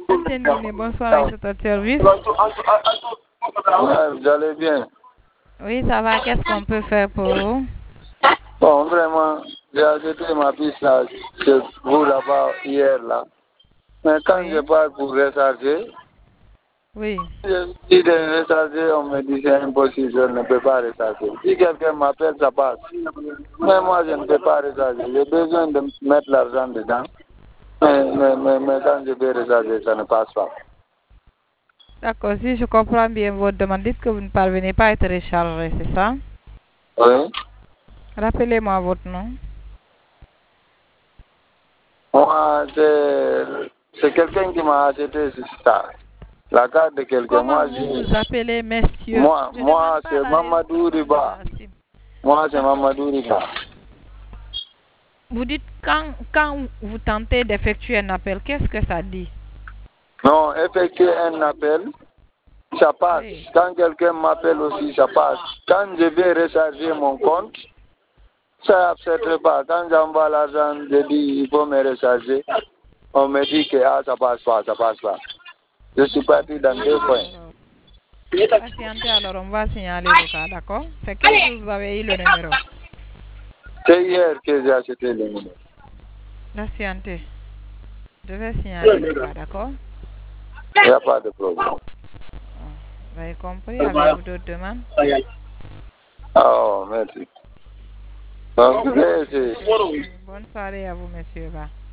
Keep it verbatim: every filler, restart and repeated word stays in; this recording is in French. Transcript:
Antendine, bonsoir, c'est votre service. Ouais, vous allez bien? Oui, ça va. Qu'est-ce qu'on peut faire pour vous? Bon, vraiment, j'ai acheté ma piste là, chez vous là-bas hier là. Mais quand je Oui. parle pour recharger, Oui. je dis de recharger, on me dit c'est impossible, je ne peux pas recharger. Si quelqu'un m'appelle, ça passe. Mais moi, je ne peux pas recharger. J'ai besoin de mettre l'argent dedans. Mais, mais, mais, mais quand je vais recharger, ça ne passe pas. D'accord, si je comprends bien votre demande, dites que vous ne parvenez pas à être rechargé, c'est ça? Oui. Rappelez-moi votre nom. Moi, c'est c'est quelqu'un qui m'a acheté ça. La carte de quelqu'un. Comment Moi, vous je, vous appelez, monsieur? moi, Je ne demande moi pas c'est la Mamadou région de Riba. la SIM. Moi, c'est D'accord. Mamadou Riba. Vous dites quand, quand vous tentez d'effectuer un appel, qu'est-ce que ça dit? Non, effectuer un appel, ça passe. Oui. Quand quelqu'un m'appelle aussi, ça passe. Quand je vais recharger mon compte, ça n'accepte pas. Quand j'envoie l'argent, je dis il faut me recharger. On me dit que ah, ça passe pas, ça passe pas. Je suis D'accord, parti c'est dans deux possible points. alors. Patientez alors, on va signaler le cas, d'accord? C'est quel jour vous avez eu le numéro? C'est hier que j'ai acheté le numéro. Patientez. Je vais signaler le cas, d'accord? Il n'y a pas de problème. Ah, vous avez compris? Avez-vous d'autres demandes? Oh, merci. Donc, je vais essayer. Bonne soirée à vous, monsieur. Va.